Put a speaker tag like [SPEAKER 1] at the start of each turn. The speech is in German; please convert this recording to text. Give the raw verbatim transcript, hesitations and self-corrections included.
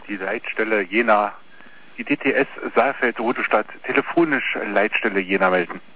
[SPEAKER 1] die Leitstelle Jena, die D T S Saalfeld Rote Stadt, telefonisch Leitstelle Jena melden.